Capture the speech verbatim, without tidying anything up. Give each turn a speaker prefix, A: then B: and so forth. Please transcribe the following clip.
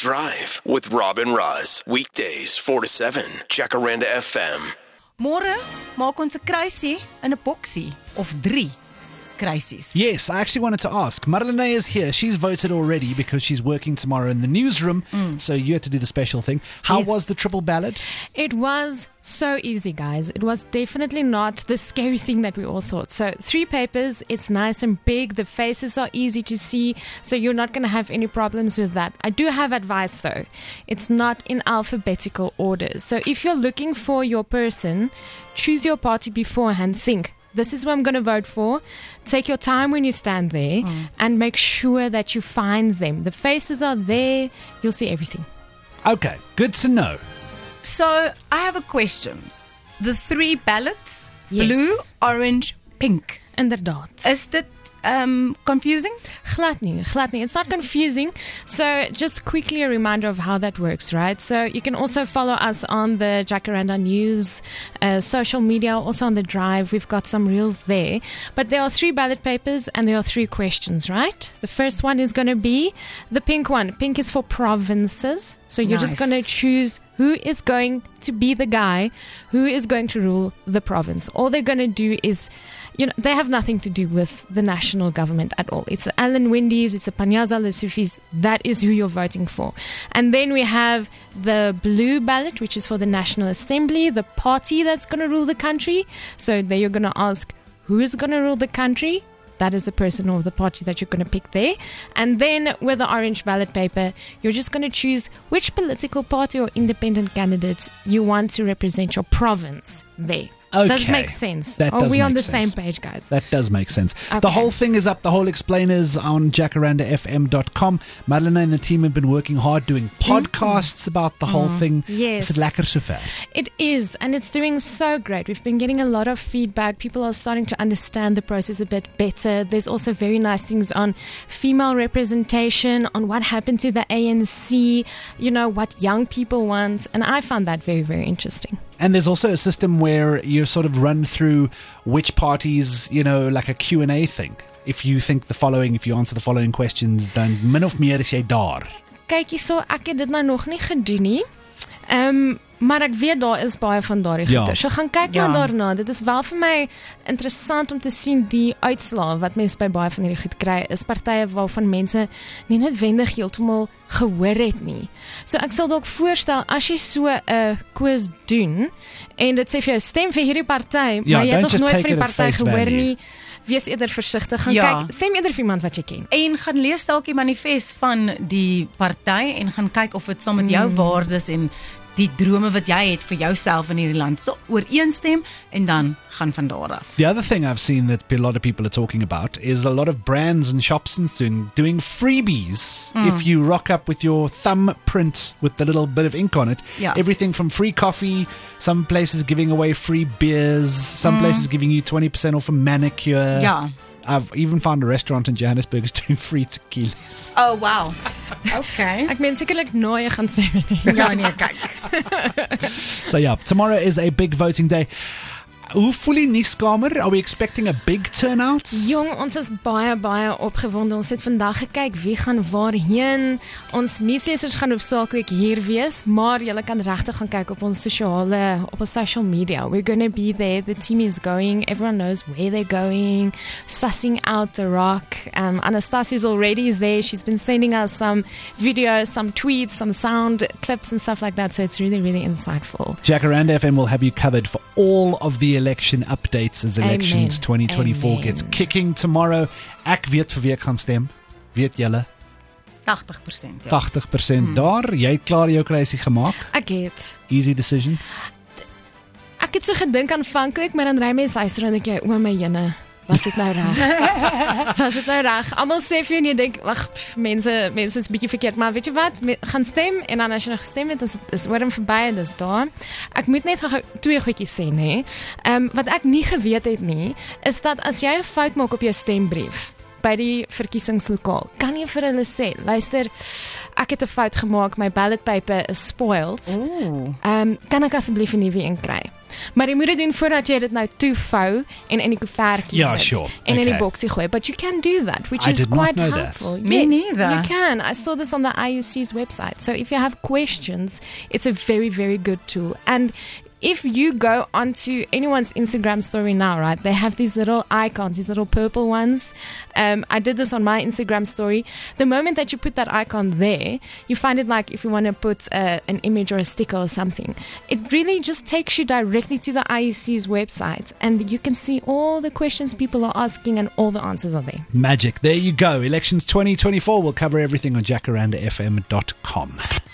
A: Drive with Rob and Roz. Weekdays four to seven. Jacaranda F M.
B: Môre maak ons 'n kruisie in 'n boksie of drie kruisies.
C: Yes, I actually wanted to ask. Marlene is here. She's voted already because she's working tomorrow in the newsroom. Mm. So you had to do the special thing. How
D: Yes.
C: was the triple ballot?
D: It was so easy, guys. It was definitely not the scary thing that we all thought. So three papers, it's nice and big. The faces are easy to see, so you're not going to have any problems with that. I do have advice, though. It's not in alphabetical order. So if you're looking for your person, choose your party beforehand. Think, this is what I'm going to vote for. Take your time when you stand there mm. and make sure that you find them. The faces are there. You'll see everything.
C: Okay, good to know.
B: So, I have a question. The three ballots,
D: Yes.
B: blue, orange, pink.
D: Inderdaad.
B: Is dit um, confusing?
D: Glad nie, glad nie. It's not confusing. So just quickly a reminder of how that works, right? So you can also follow us on the Jacaranda News uh, social media, also on the Drive. We've got some reels there. But there are three ballot papers and there are three questions, right? The first one is going to be the pink one. Pink is for provinces. So you're
B: Nice.
D: just going to choose who is going to be the guy who is going to rule the province. All they're going to do is, you know, they have nothing to do with the national government at all. It's Alan Windey's, it's a Panyaza Lesufis. That is who you're voting for. And then we have the blue ballot, which is for the National Assembly, the party that's going to rule the country. So there you're going to ask, who is going to rule the country? That is the person or the party that you're going to pick there. And then with the orange ballot paper, you're just going to choose which political party or independent candidates you want to represent your province there.
C: Okay.
D: Does make sense?
C: That
D: Are
C: does
D: we on
C: make
D: the
C: sense.
D: same page, guys?
C: That does make sense. The
D: Okay.
C: whole thing is up, the whole explainers on jacaranda f m dot com. Madeleine and the team have been working hard doing podcasts about the whole thing.
D: Yes.
C: Is it lekker sover?
D: It is, and it's doing so great. We've been getting a lot of feedback. People are starting to understand the process a bit better. There's also very nice things on female representation, on what happened to the A N C, you know, what young people want. And I found that very, very interesting.
C: And there's also a system where you sort of run through which parties, you know, like a Q and A thing. If you think the following, if you answer the following questions, dan min of meer is jy daar.
D: Kyk hierso, ek het dit nou nog nie gedoen nie. Ehm, um, maar ek weet daar is baie van daardie
C: Ja.
D: goeie. So gaan kyk
B: Ja.
D: maar daarna. Dit is wel vir my interessant om te sien die uitslae wat mense by baie van hierdie goed kry. Is partye waarvan mense nie noodwendig heeltemal gehoor het nie. So ek sal dalk voorstel as jy so 'n uh, quiz doen en dit sê vir jou stem vir hierdie party,
C: Ja,
D: maar jy
C: don't
D: het nog
C: just
D: nooit
C: take
D: vir die
C: it at
D: party
C: face
D: gehoor
C: value.
D: nie. Wees eerder versigtig. Gaan
B: Ja.
D: kyk, stem eerder vir iemand wat jy ken.
B: En gaan lees dalk die manifest van die party en gaan kyk of dit saam met jou waardes en die drome wat jy het vir jouself in hierdie land so ooreenstem en dan gaan van daar af.
C: The other thing I've seen that a lot of people are talking about is a lot of brands and shops and doing, doing freebies. If you rock up with your thumbprint with the little bit of ink on it,
B: Yeah.
C: everything from free coffee, some places giving away free beers, some places giving you twenty percent off a manicure.
B: Ja.
C: I've even found a restaurant in Johannesburg is doing free tequilas.
B: Oh wow. Okay.
D: Ek meen sekerlik nou jy gaan stem nie.
B: Ja nee, kyk.
C: So yeah, tomorrow is a big voting day. Hoe voel die nuuskamer? Are we expecting a big turnout?
D: Jong, ons is baie baie opgewonde. Ons het vandag gekyk wie gaan waarheen. Ons nuuslesers gaan hoofsaaklik hier wees, maar julle kan regtig gaan kyk op ons sosiale op ons social media. We're going to be there. The team is going. Everyone knows where they're going. Sussing out the rock. Um, Anastasia's already there. She's been sending us some videos, some tweets, some sound clips and stuff like that. So it's really, really insightful.
C: Jacaranda F M will have you covered for all of the election updates as elections
D: Amen.
C: twenty twenty-four
D: Amen.
C: gets kicking tomorrow. Ek weet vir wie ek gaan stem. Weet julle?
B: tachtig persent. Ja.
C: tachtig persent daar. Jy het klaar jou kruisie gemaak.
D: Ek het
C: Easy decision.
D: Ek het so gedink aanvanklik, maar dan ry mens huis toe en dink jy, o my jene, was dit nou reg? Was dit nou reg? Almal sê vir jou en jy dink, wag, pff, mense mense is bietjie verkeerd, maar weet jy wat? Me, gaan stem en dan as jy nog gestem het, is is oor en verby en dis daar. Ek moet net gou twee goedjies sê, nê. Ehm um, wat ek nie geweet het nie, is dat as jy 'n fout maak op jou stembrief by die verkiesingslokaal, kan jy vir hulle sê, luister, ek het 'n fout gemaak, my ballot paper is spoiled.
B: Ooh.
D: Um, kan ek asseblief 'n nuwe een kry? Maar jy moet dit doen voordat jy dit nou toevou en in die koevertjies
C: Ja,
D: sit
C: sure.
D: en in die
C: Okay.
D: boksie gooi. But you can do that, which
C: I
D: is
C: did not
D: quite
C: know that.
D: helpful.
B: Me
D: Yes,
B: neither.
D: you can. I saw this on the I U C's website. So if you have questions, it's a very, very good tool. And if you go onto anyone's Instagram story now, right, they have these little icons, these little purple ones. Um, I did this on my Instagram story. The moment that you put that icon there, you find it like if you want to put uh, an image or a sticker or something, it really just takes you directly to the I U C's website and you can see all the questions people are asking and all the answers are there.
C: Magic. There you go. Elections twenty twenty-four. We'll cover everything on jacaranda f m dot com.